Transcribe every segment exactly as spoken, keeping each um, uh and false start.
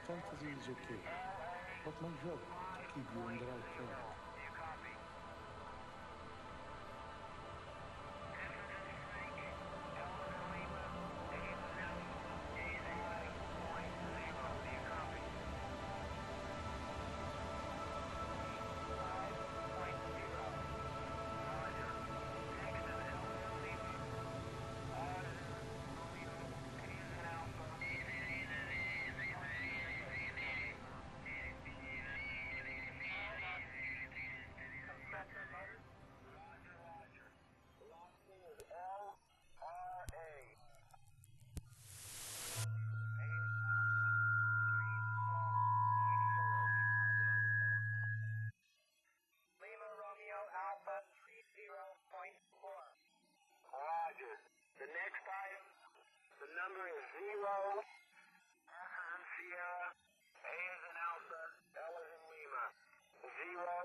Fantasy is okay, but my job to keep you on the right track. Roger. The next item, the number is zero, S as in Sierra, A as in Alpha, L as in Lima. Zero,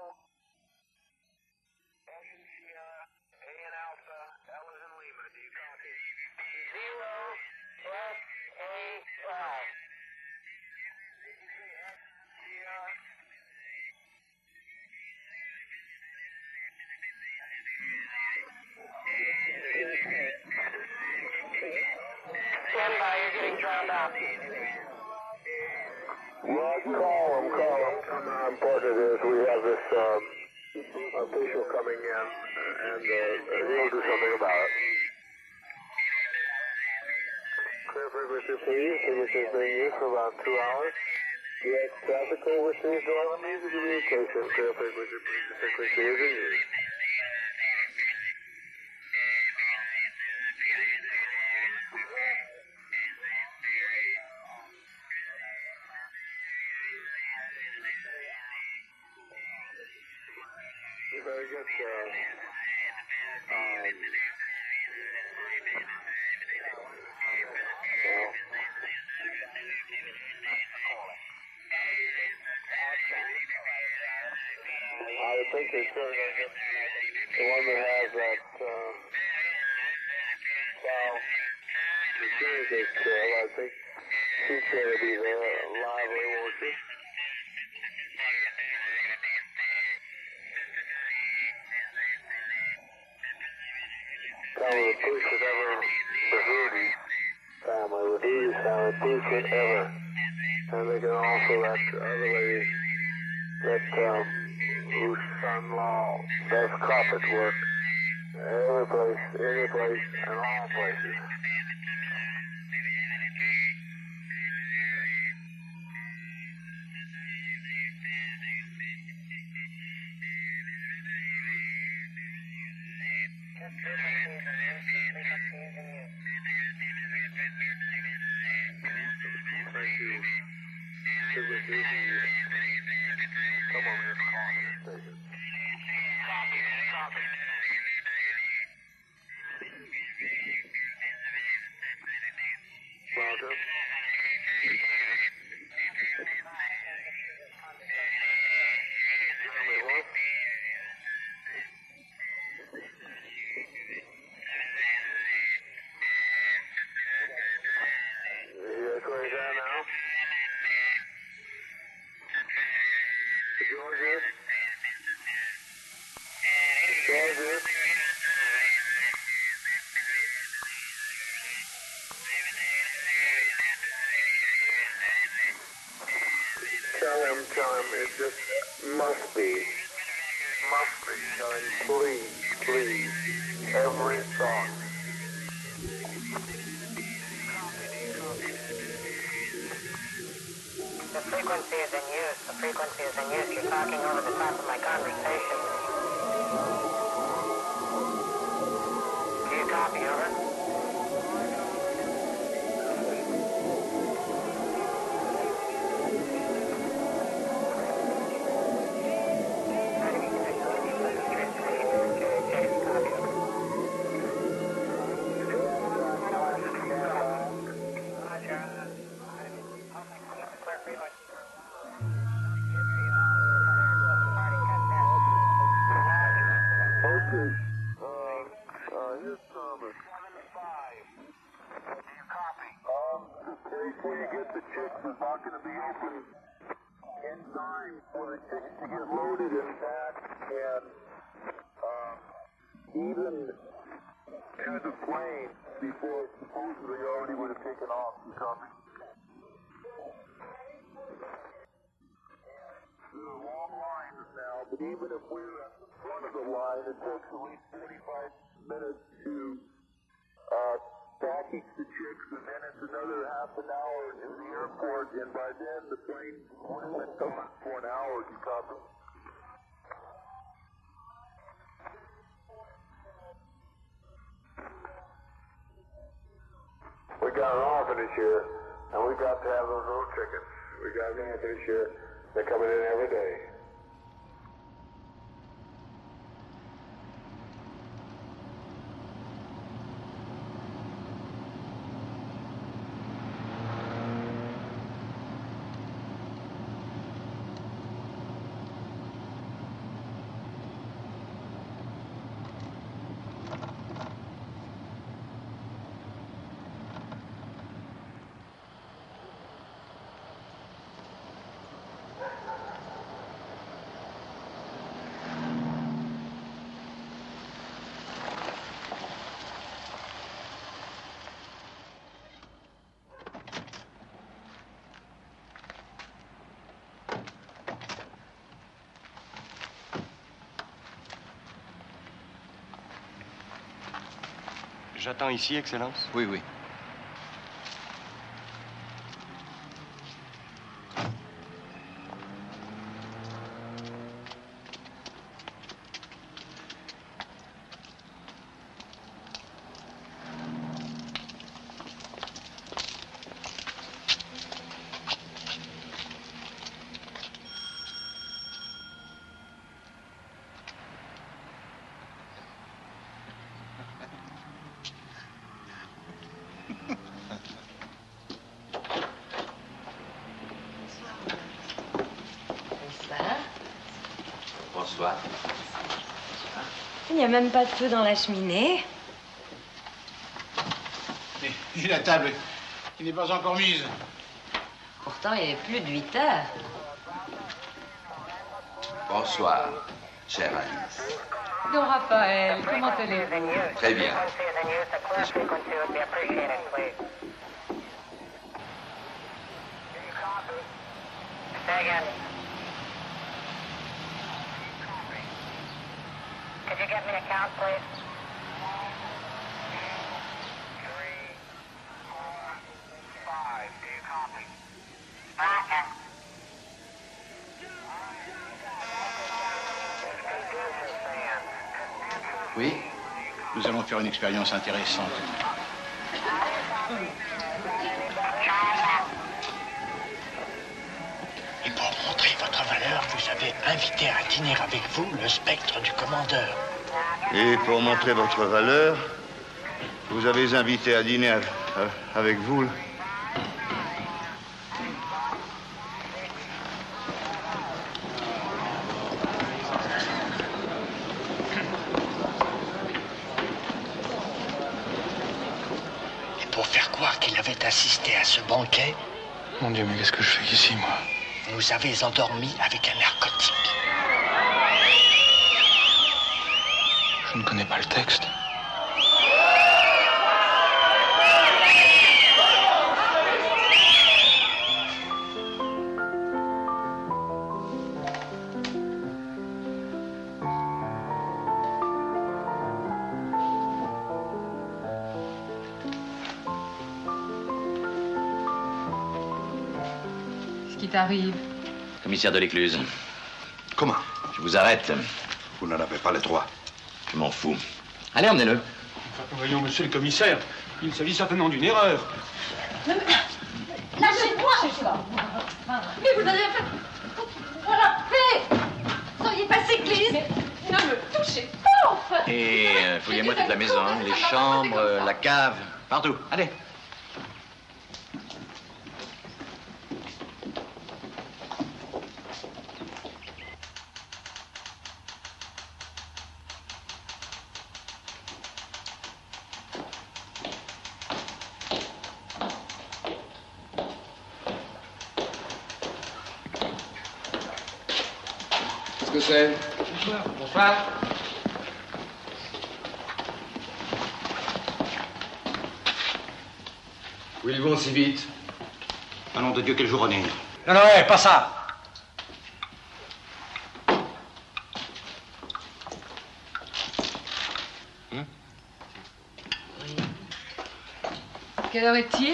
S in Sierra, A in Alpha, L as in Lima. Do you copy? Zero, S, A, L. Did you say S, Sierra? Stand by, you're getting drowned out. Well, call him, call him. Tell me how important it is. We have this um, official coming in, and uh, he'll do something about it. Clear frequency, please. Frequency is being used for about two hours. U S traffic overseas, door the music communication. Clear frequency, please. The frequency is in use. You better get, uh, um, well, I think they're sure going to get the one that has that, um, well, as soon as they kill, I think she's going to be there lively, won't she? Family, peace with ever, the Hoodie family, with Hoodie's family, peace with ever. And they can also, that other lady, that, um, whose son-in-law does carpet work, every place, any place, and all places. Thank you. Come on, let's call the station. Copy, copy. Roger. Wait, what? You guys ready down now? Georgia? Georgia? Tell him, tell him, it just must be, must be, tell him, please, please, every song. The frequency is in use. The frequency is in use. You're talking over the top of my conversation. Do you copy, over? not going to be open in time for the chicks to get loaded and packed and uh, even to the plane before it supposedly already would have taken off. You copy? There are long lines now, but even if we're at the front of the line, it takes at least forty-five minutes to uh, package the chicks, and then it's another half an hour to the airport, and by then the plane would have been coming for an hour. You copy? We got an orphanage here, and we got to have those road tickets. We got an orphanage here. They're coming in every day. J'attends ici, Excellence. Oui, oui. Bonsoir. Il n'y a même pas de feu dans la cheminée. Et, et la table, qui n'est pas encore mise. Pourtant, il est plus de huit heures. Bonsoir, chère Alice. Don Raphaël, comment allez-vous? Très bien. Could you get me a count, please? Three, four, five. Do you copy? Roger. Oui? Nous allons faire une expérience intéressante. Et pour montrer votre valeur, vous avez invité à dîner avec vous le spectre du commandeur. Et pour montrer votre valeur, vous avez invité à dîner avec vous. Et pour faire croire qu'il avait assisté à ce banquet, Mon Dieu, mais qu'est-ce que je fais ici, moi? vous avez endormi avec un narcotique. Je ne connais pas le texte. Qu'est-ce qui t'arrive? Commissaire de l'Écluse. Comment? Je vous arrête. Vous n'en avez pas le droit. Je m'en fous. Allez, emmenez-le. Enfin, voyons, monsieur le commissaire, il s'agit certainement d'une erreur. Lâchez-moi! Mais vous avez fait pour la paix! Soyez pas cycliste! Ne me touchez pas, enfin! Et euh, fouillez-moi toute la maison, hein, les chambres, euh, la cave, partout. Allez. Qu'est-ce que c'est? Bonsoir. Bonsoir. Où ils vont si vite? Ah nom de Dieu, quelle journée. Non, non, ouais, pas ça. Hum? Quelle heure est-il?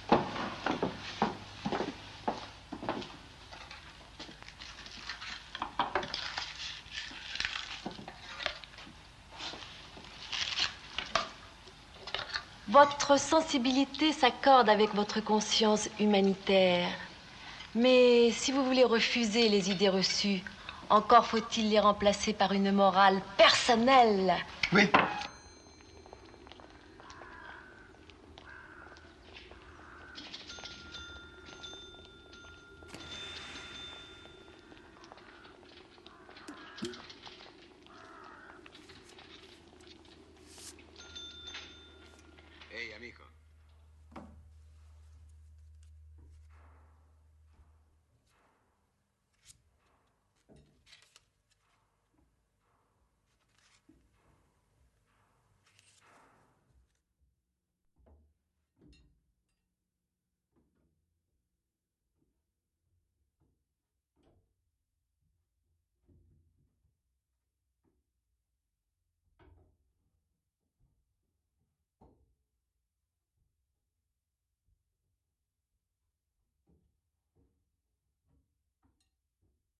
Votre sensibilité s'accorde avec votre conscience humanitaire. Mais si vous voulez refuser les idées reçues, encore faut-il les remplacer par une morale personnelle. Oui,